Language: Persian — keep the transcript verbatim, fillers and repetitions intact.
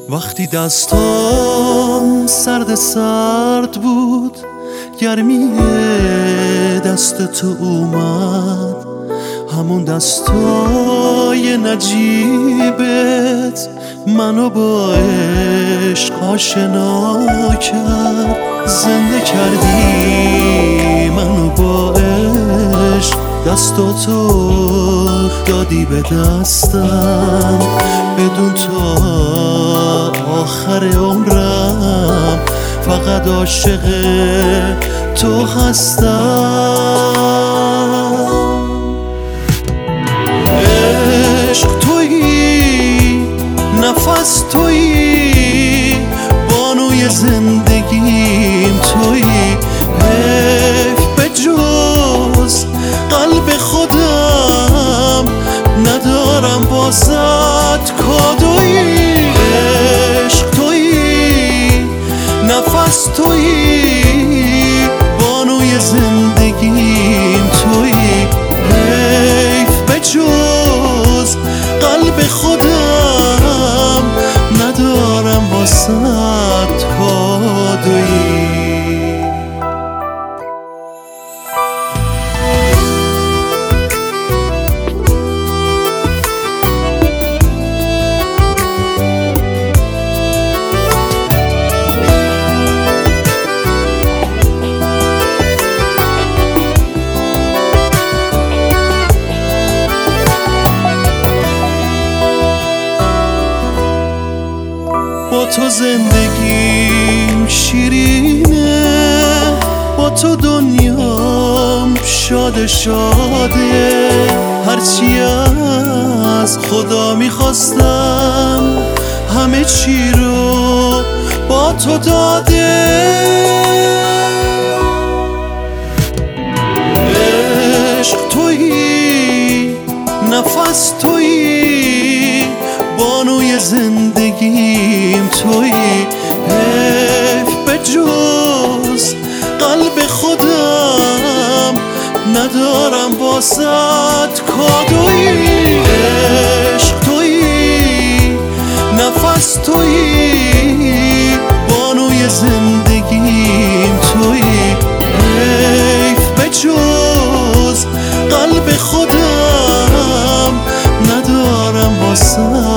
وقتی دستام سرد سرد بود، گرمی دست تو اومد، همون دستای نجیبت منو با عشق آشنا کرد. زنده کردی منو با عشق، دستاتو دادی به دستم، بدون تا آخر عمرم فقط عاشق تو هستم. عشق تویی، نفس تویی، بانوی زندگیم تویی، حیف به جز قلب خودم ندارم بازت کادویی. عشق تویی، نفس تویی، بانوی زندگیم تویی، حیف به جز قلب خودم ندارم بازت کادویی. با تو زندگیم شیرینه، با تو دنیام شاده شاده، هرچی از خدا میخواستم همه چی رو با تو داده. عشق تویی، نفس تویی، بانوی زندگیم تویی، حیف به جز قلب خودم ندارم واسط کادویی. عشق تویی، نفس تویی، بانوی زندگیم تویی، حیف به جز قلب خودم ندارم واسط